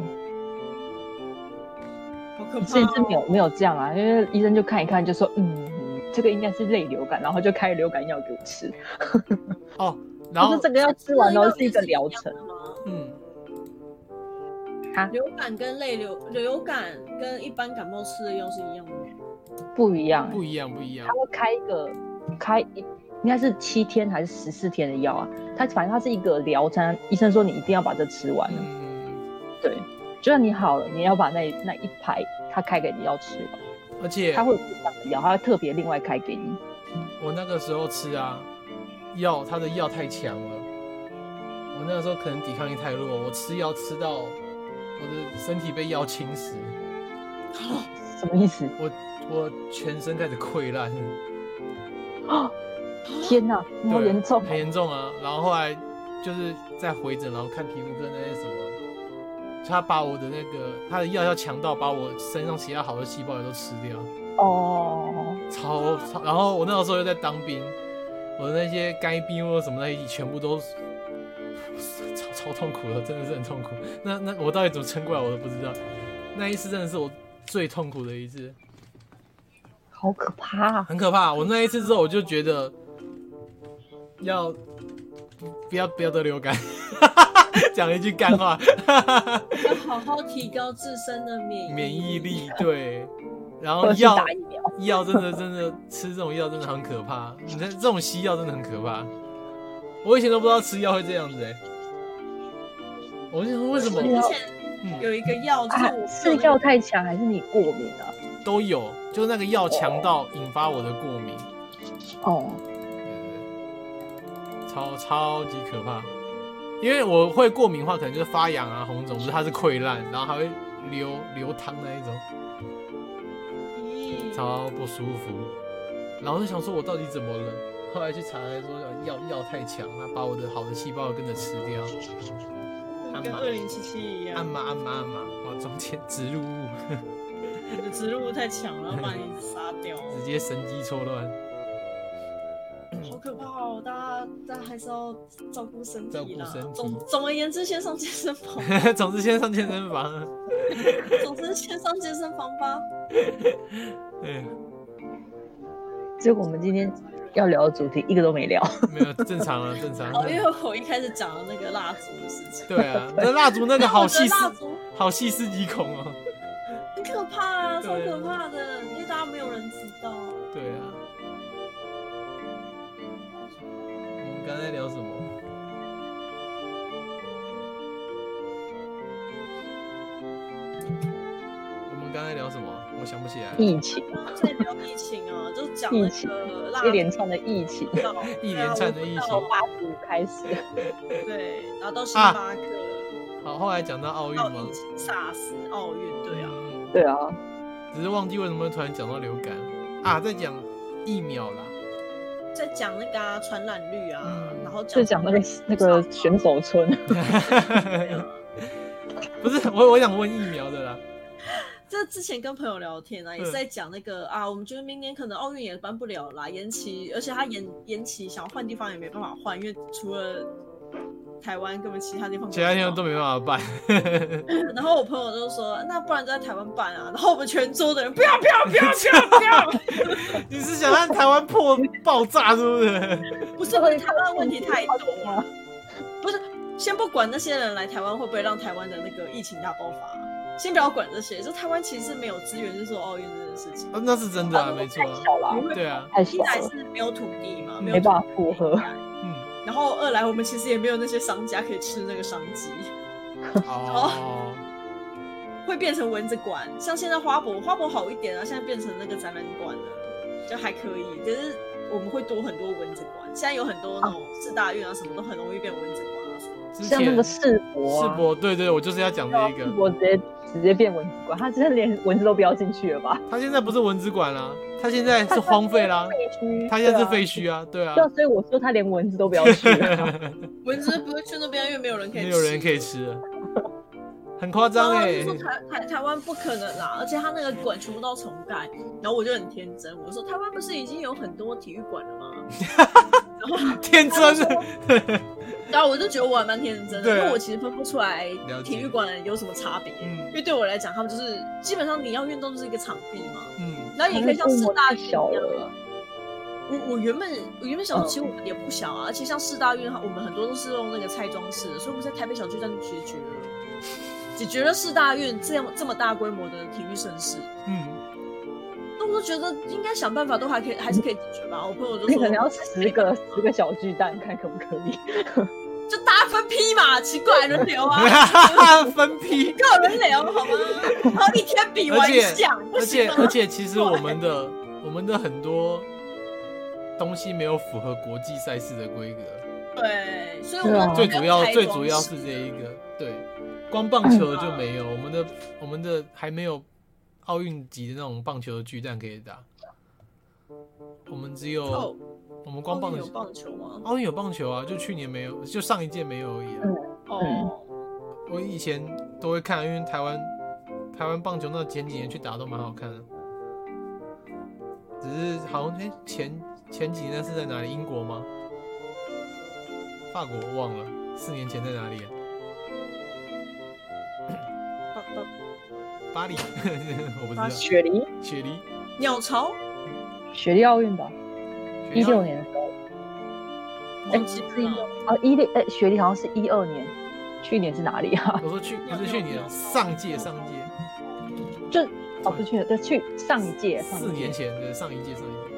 S3: 甚至没有没有这样啊，因为医生就看一看，就说嗯，这个应该是类流感，然后就开流感药给我吃。
S2: 哦，然后
S3: 这个要吃完然后是一个疗程。
S2: 嗯，
S3: 啊，
S1: 流感跟类流流感跟一般感冒吃的药是一样的吗？
S3: 不一样，
S2: 不一样，不一样。
S3: 他会开一个开一应该是七天还是十四天的药啊？他反正它是一个疗程，医生说你一定要把这吃完了。嗯，对。就算你好了，你要把那那一排他开给你要吃完，
S2: 而且
S3: 他会有不一样的药，他会特别另外开给你。
S2: 我那个时候吃啊，药他的药太强了，我那个时候可能抵抗力太弱，我吃药吃到我的身体被药侵蚀。
S3: 什么意思？
S2: 我我全身开始溃烂。
S3: 哦，天哪，好严重，
S2: 很严重啊！然后后来就是在回诊，然后看皮肤科那些什么。他把我的那个他的药要强到把我身上其他好的细胞也都吃掉哦，超超，然后我那个时候又在当兵，我的那些该病或什么那些全部都超超痛苦的，真的是很痛苦。那那我到底怎么撑过来我都不知道。那一次真的是我最痛苦的一次，
S3: 好可怕，
S2: 很可怕。我那一次之后我就觉得要不要不要得流感。讲了一句干话，
S1: 要好好提高自身的免疫
S2: 免疫力，对。然后药药真的真的吃这种药真的很可怕，你看这种西药真的很可怕。我以前都不知道吃药会这样子哎、欸，我就说为什么？
S1: 之前有一个药就是我
S3: 吃药太强，还是你过敏啊？
S2: 都有，就是那个药强到引发我的过敏。哦，对对对，超超级可怕。因为我会过敏的话，可能就是发痒啊、红肿，不是它是溃烂，然后还会流流汤那一种，超不舒服。然后就想说，我到底怎么了？后来去查来说，药药太强，它把我的好的细胞跟着吃掉。
S1: 跟二零七七一样。
S2: 按嘛按嘛按嘛，往中间植入物。
S1: 你的植入物太强了，要把你杀掉，
S2: 直接神机错乱。
S1: 好可怕哦！大家大家还是要照顾身体啦。
S2: 照顾身体。
S1: 总总而言之，先上健身房。
S2: 总之先上健身房。
S1: 总之先上健身房吧。
S2: 对。
S3: 结果我们今天要聊的主题一个都没聊。
S2: 没有，正常啊，正常。
S1: 哦，因为我一开始讲的那个蜡烛的事情。
S2: 对啊，那蜡烛那个好细思，好细思极恐哦。
S1: 很可怕啊，超可怕的，因为大家没有人知道。
S2: 对啊。我们刚才聊什么？我们刚才聊什么？我想不起来。
S3: 疫情。
S1: 在聊疫情啊，就讲那个
S3: 一连串的疫情，
S2: 一连串的疫情，
S3: 从八十五开始。
S1: 对，然后到星巴克。
S2: 啊、好，后来讲到奥运吗
S1: ？SARS 奥运，对啊。
S3: 嗯、对啊。
S2: 只是忘记为什么会突然讲到流感啊，在讲疫苗啦。
S1: 在讲那个啊传染率啊，嗯、然后
S3: 就讲那个那个选手村。
S2: 不是我，我想问疫苗的啦。
S1: 这之前跟朋友聊天啊，也是在讲那个、嗯、啊，我们觉得明年可能奥运也办不了啦，延期，而且他延延期，想要换地方也没办法换，因为除了台湾，根本其他地方
S2: 其他地方都没办法办。
S1: 然后我朋友就说，那不然就在台湾办啊。然后我们全桌的人不要不要不要不要不要！
S2: 你是想让台湾破爆炸是不是？
S1: 不是，不是台湾问题太多了。不是，先不管那些人来台湾会不会让台湾的那个疫情大爆发，先不要管这些，就台湾其实没有资源去做奥运这件事情。
S2: 啊，那是真的啊，没错。
S3: 太小了，
S2: 对啊，
S3: 太小了。
S1: 一来是没有土地嘛，
S3: 没办法负荷。
S1: 嗯。然后二来我们其实也没有那些商家可以吃那个商机。
S2: 哦。
S1: 会变成蚊子馆，像现在花博，花博好一点啊，现在变成那个展览馆了，就还可以。可是我们会多很多蚊子馆，现在有很多那种世大运啊，什么都很容易变蚊子馆啊什么。
S3: 像那个世博、
S2: 啊，世博，对对，我就是要讲这一个。
S3: 世博直接直接变蚊子馆，他真的连蚊子都不要进去了吧？
S2: 他现在不是蚊子馆啦，他现在是荒废啦，废墟，他现在是废墟啊，对啊。
S3: 对啊，所以我说他连蚊子都不要去了。
S1: 蚊子不会去那边，因为没有人可以吃，
S2: 没有人可以吃了。很夸张哎！
S1: 就说台台台湾不可能啦，而且他那个馆全部都要重盖，然后我就很天真，我说台湾不是已经有很多体育馆了吗？然后
S2: 天真，
S1: 然后我就觉得我还蛮天真的，因为我其实分不出来体育馆有什么差别，因为对我来讲，他们就是基本上你要运动就是一个场地嘛，嗯，然后也可以像世大运一样。我我原本我原本想说，其实我们也不小啊，而且像世大运，我们很多都是用那个拆装饰的，所以我们在台北小巨蛋就解决了。解决了世大运这样这么大规模的体育盛事，嗯，那我都觉得应该想办法都还可以，还是可以解决吧。我朋友就说，
S3: 你可能要十个十个小巨蛋，看可不可以？
S1: 就大家分批嘛，奇怪，轮流啊，
S2: 分批，
S1: 各轮流好吗？然后一天比完项，
S2: 而且而且其实我们的我们的很多东西没有符合国际赛事的规格，
S1: 对，所以我们
S2: 最主要最主要是这一个，对。光棒球就没有，我们的我们的还没有奥运级的那种棒球的巨蛋可以打。我们只有、哦、我们光棒球。
S1: 奥运有棒球吗？
S2: 奥运有棒球啊，就去年没有，就上一届没有而已、啊。嗯
S1: 哦。
S2: 我以前都会看，因为台湾台湾棒球那前几年去打都蛮好看的。只是好像哎、欸、前前几年是在哪里？英国吗？法国我忘了，四年前在哪里、啊？巴黎，我不知道。
S3: 雪梨，
S2: 雪梨，
S1: 鸟巢，
S3: 雪梨奥运吧，一六年的时候。哎、欸，是一啊一六哎，雪梨好像是一二年，去年是哪里啊？
S2: 我说去不是去年，上届上届，
S3: 就哦不是去年，对，去上一届，
S2: 四年前的上一届上一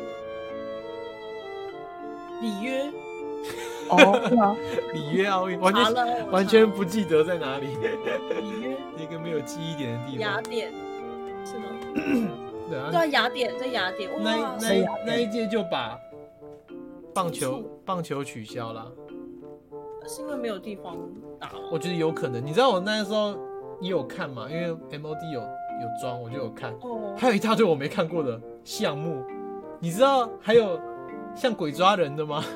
S1: 届。里约。
S3: 哦，是吗？
S2: 里约奥运完全完全不记得在哪里。
S1: 里约
S2: 一个没有记忆点的地方。
S1: 雅典是吗？
S2: 对啊，
S1: 对啊，雅典在雅典。
S2: 那那那一届就把棒球棒球取消了，
S1: 是因为没有地方打。
S2: 我觉得有可能，你知道我那时候也有看嘛，因为 M O D 有有装，我就有看。哦。还有一大堆我没看过的项目，你知道还有像鬼抓人的吗？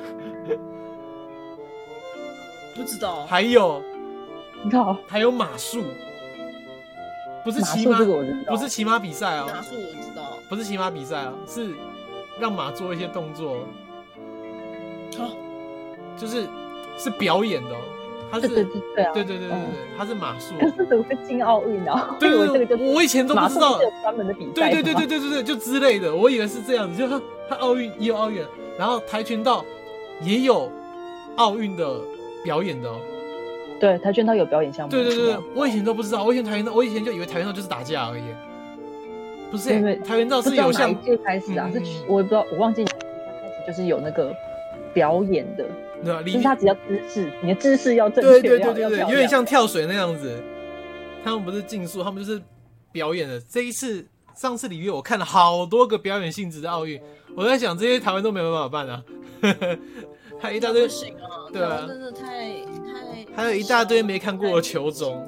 S1: 不知道，
S2: 还有，
S3: 你看，
S2: 还有马术， 不是骑马，不是骑马比赛哦。
S1: 马术我知道，
S2: 不是骑马比赛啊，是让马做一些动作。
S1: 好、哦，
S2: 就是是表演的哦。他是
S3: 对对对啊，
S2: 对对对对对，他是马术。
S3: 可是怎么会进奥运啊？
S2: 对对
S3: 对对，
S2: 我以前都不知道
S3: 有专门的比赛。
S2: 对对对对对对对，就之类的，我以为是这样子，就他他奥运也有奥运，然后跆拳道也有奥运的表演的哦。
S3: 对，跆拳道有表演项目。
S2: 对对对，我以前都不知道，我以前跆拳道，我以前就以为跆拳道就是打架而已。不是，跆拳道是有像
S3: 哪一届开始啊？是我也不知道，我忘记哪一届开始就是有那个表演的。
S2: 对啊，
S3: 就是他只要姿势，你的姿势要正确，
S2: 对对对对对，有点像跳水那样子。他们不是竞速，他们就是表演的。这一次，上次里约我看了好多个表演性质的奥运，我在想这些台湾都没有办法办啊，还有一大堆，
S1: 不行啊，对啊，真的太太，
S2: 还有一大堆没看过的球种。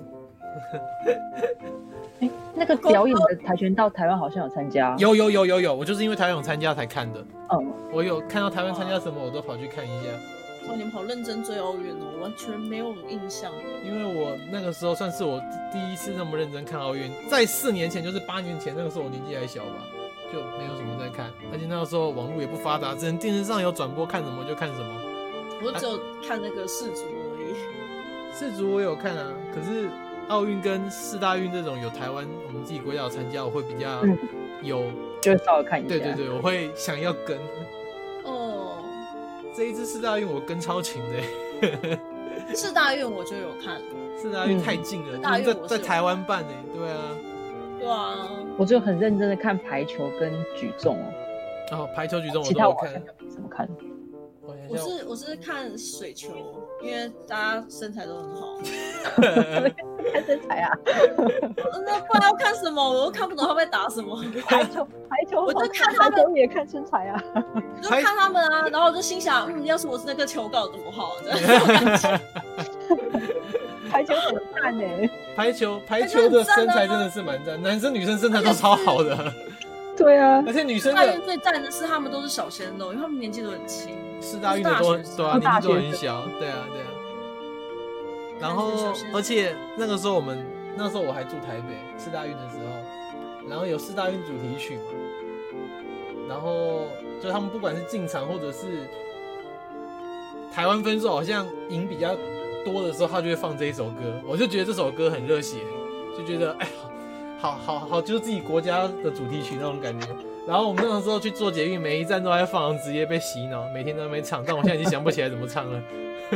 S3: 欸、那个表演的跆拳道，台湾好像有参加。
S2: 有有有有有，我就是因为台湾有参加才看的。
S3: 嗯，
S2: 我有看到台湾参加什么，我都跑去看一下。
S1: 哇，你们好认真追奥运哦，我完全没有印象。
S2: 因为我那个时候算是我第一次那么认真看奥运，在四年前，就是八年前，那个时候我年纪还小吧，就没有什么在看，而且那个时候网络也不发达，只能电视上有转播，看什么就看什么。
S1: 我只有看那个世足而已。
S2: 世足我有看啊，可是奥运跟世大运这种有台湾我们自己国家有参加，我会比较有，嗯、
S3: 就会稍微看一下。
S2: 对对对，我会想要跟。
S1: 哦。
S2: 这一次世大运我跟超勤的。
S1: 世大运我就有看。
S2: 世大运太近了，
S1: 嗯、
S2: 在在台湾办哎，对啊。
S1: 对啊。
S3: 我就很认真的看排球跟举重哦。
S2: 哦，排球举重我都有看。
S3: 其他我好像没怎么看。
S1: 我是我是看水球，因为大家身材都很好。
S3: 看身材啊？
S1: 那不然要看什么？我都看不懂他们在打什么。
S3: 排球，排球，
S1: 我就看他们
S3: 也看身材啊。
S1: 就看他们啊，然后我就心想，嗯，要是我是那个球搞得多好，这样。
S3: 排球很赞哎！
S2: 排球，排球的身材真的是蛮赞，男生女生身材都超好的。
S3: 对啊，
S2: 而且女生
S1: 的最赞的是他们都是小鲜肉，因为他们年纪都很轻。
S2: 世大运的都对啊，年纪都很小，对啊对啊。然后，而且那个时候我们那时候我还住台北，世大运的时候，然后有世大运主题曲嘛，然后就他们不管是进场或者是台湾分数好像赢比较多的时候，他就会放这一首歌，我就觉得这首歌很热血，就觉得哎好好好好，就是自己国家的主题曲那种感觉。然后我们那个时候去做捷运，每一站都在放，直接被洗脑，每天都没唱，但我现在已经想不起来怎么唱了。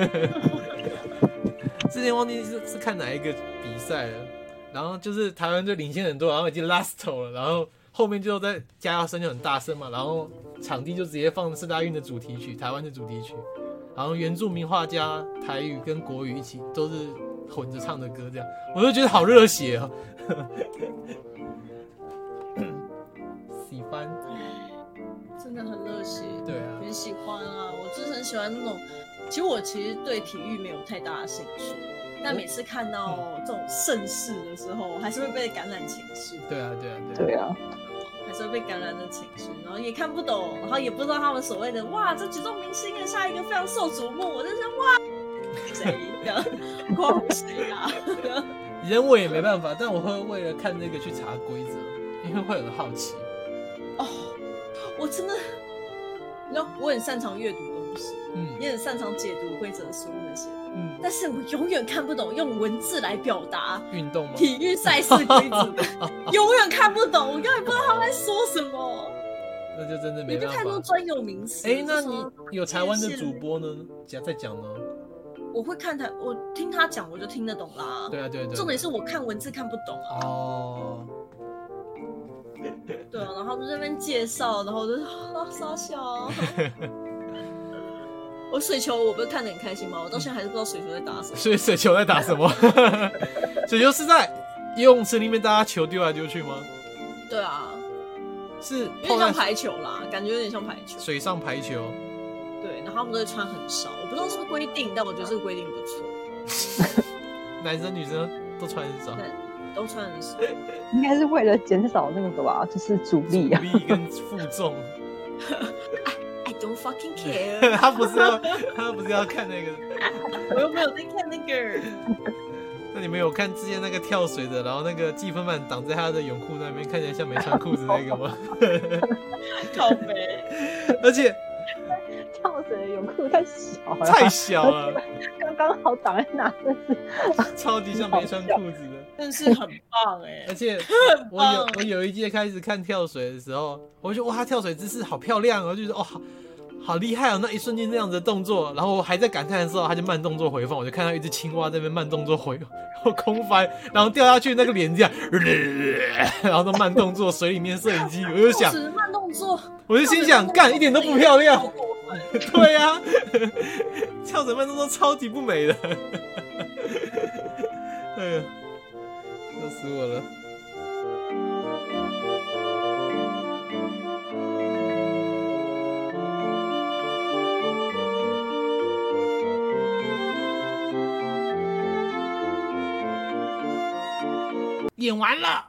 S2: 之前忘记 是, 是看哪一个比赛了，然后就是台湾就领先很多，然后已经 last 了，然后后面就在加油声就很大声嘛，然后场地就直接放世大运的主题曲，台湾的主题曲，然后原住民画家台语跟国语一起都是混着唱的歌，这样我就觉得好热血哦。喜欢，
S1: 真的很热血，
S2: 对啊，
S1: 很喜欢啊！我就是很喜欢那种，其实我其实对体育没有太大的兴趣，但每次看到这种盛世的时候，还是会被感染情绪。
S2: 对啊，对啊，
S3: 对啊，对啊，
S1: 还是会被感染的情绪，然后也看不懂，然后也不知道他们所谓的哇，这举重明星的下一个非常受瞩目，我就想哇，谁呀？光谁啊？
S2: 人我也没办法，但我会为了看这个去查规则，因为会很好奇。
S1: 哦，我真的，你知道，我很擅长阅读东西，嗯，也很擅长解读规则书那些，嗯，但是我永远看不懂用文字来表达
S2: 运动吗？
S1: 体育赛事规则，永远看不懂，我根本不知道他们在说什么。
S2: 那就真的没办法。
S1: 里面太多专有名词。
S2: 哎、欸，那你有台湾的主播呢？讲在讲呢？
S1: 我会看台，我听他讲，我就听得懂啦。
S2: 对啊，对 对, 對。
S1: 重点是我看文字看不懂啊。
S2: 哦。
S1: 对啊，然后他们在那边介绍，然后我就啊傻笑、啊。我水球我不是看得很开心吗？我到现在还是不知道水球在打什么。
S2: 所以水球在打什么？水球是在游泳池里面大家球丢来丢去吗？
S1: 对啊，
S2: 是
S1: 有点像排球啦，感觉有点像排球。
S2: 水上排球。
S1: 对，然后他们都会穿很少，我不知道是不是规定，但我觉得这个规定不错。男生女生都穿很少。都穿很少，
S3: 应该是为了减少那个吧，就是阻力啊，
S2: 阻力跟负重。
S1: I don't fucking care 。
S2: 他不是要，他不是要看那个，
S1: 我又没有在看那个。
S2: 那你们有看之前那个跳水的，然后那个计分板挡在他的泳裤那边，看起来像没穿裤子那个吗？
S1: 靠北。
S2: 而且
S3: 跳水的泳裤太小了，
S2: 太小了，
S3: 刚刚好挡在哪，真是
S2: 超级像没穿裤子的，
S1: 真是很棒哎！
S2: 而且我有我有一届开始看跳水的时候，我就哇，他跳水姿势好漂亮哦，就觉得哦好好厉害哦，那一瞬间那样子的动作，然后我还在感叹的时候，他就慢动作回放，我就看到一只青蛙在那边慢动作回，然后空翻，然后掉下去那个脸这样，然后都慢动作，水里面摄影机，我就想
S1: 慢动作，
S2: 我就心想，干一点都不漂亮。对啊，跳水慢动作超级不美的，哎呀，笑死我了。演完了。